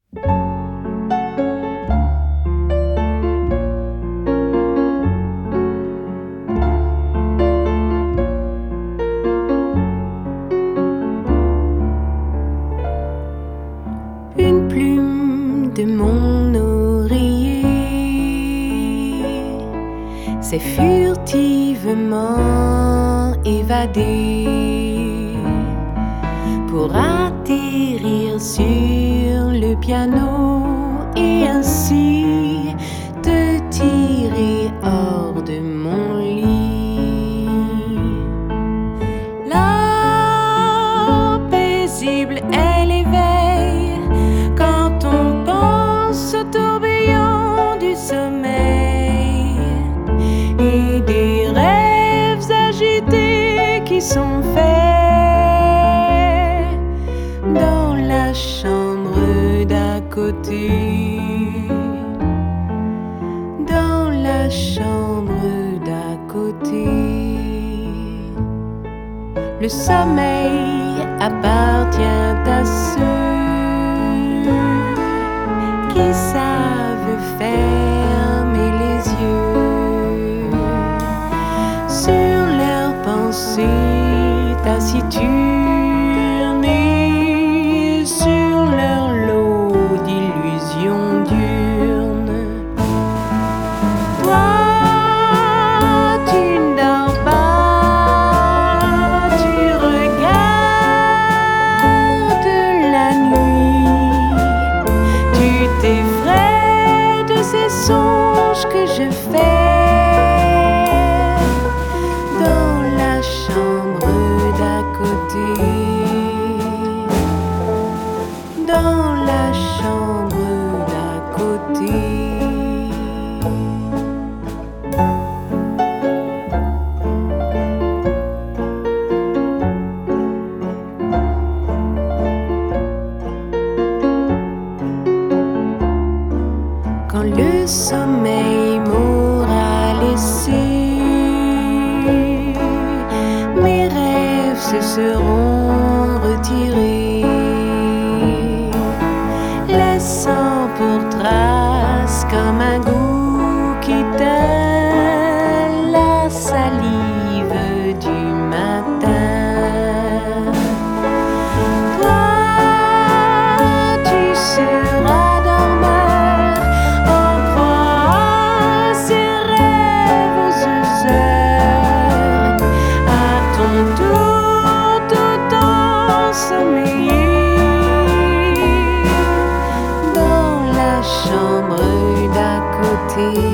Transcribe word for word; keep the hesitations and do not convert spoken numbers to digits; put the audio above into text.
Une plume de mon oreiller s'est furtivement évadée pour atterrir sur le piano et ainsi te tirer hors de mon lit. La paisible est l'éveil quand on pense au tourbillon du sommeil et des rêves agités qui sont faits dans la chambre d'à côté, dans la chambre d'à côté. Le sommeil appartient à ceux qui savent fermer les yeux sur leurs pensées taciturnes et sur leur lot d'illusions diurnes. Toi, tu ne dors pas, tu regardes la nuit, tu t'effraies de ces songes que je fais dans la chambre d'à côté, dans la chambre d'à côté. Quand le sommeil m'aura laissé, mes rêves se seront retirés, laissant pour trace comme un goût qui teint la salive du matin. Toi, tu seras dormeur en proie à ces rêves heures, à ton tour tout ensommeillé dans la chambre d'à côté.